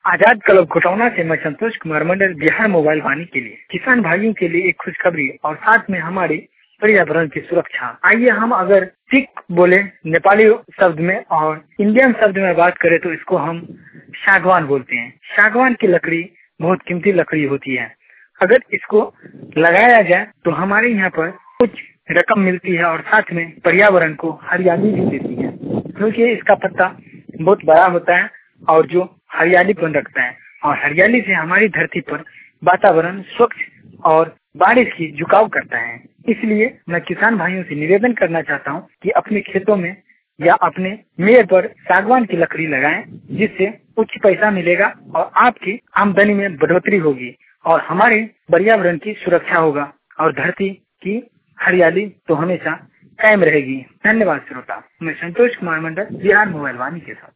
आजाद club Ghutauna से मैं Santosh Kumar Mandal, Bihar mobile Vaani के लिए किसान भाइयों के लिए एक खुशखबरी और साथ में हमारे पर्यावरण की सुरक्षा। आइए हम अगर सिख बोले नेपाली शब्द में और इंडियन शब्द में बात करें तो इसको हम सागवान बोलते हैं। सागवान की लकड़ी बहुत कीमती लकड़ी होती है। अगर इसको लगाया जाए तो हमारे यहाँ पर कुछ रकम मिलती है और साथ में पर्यावरण को हरियाली भी देती है, क्योंकि इसका पत्ता बहुत बड़ा होता है और जो हरियालीपन रखता है और हरियाली से हमारी धरती पर वातावरण स्वच्छ और बारिश की झुकाव करता है। इसलिए मैं किसान भाइयों से निवेदन करना चाहता हूँ कि अपने खेतों में या अपने मेड़ पर सागवान की लकड़ी लगाएं, जिससे उच्च पैसा मिलेगा और आपकी आमदनी में बढ़ोतरी होगी और हमारे पर्यावरण की सुरक्षा होगा और धरती की हरियाली तो हमेशा कायम रहेगी। धन्यवाद श्रोता, मैं संतोष कुमार मंडल, बिहार मोबाइल वाणी के साथ।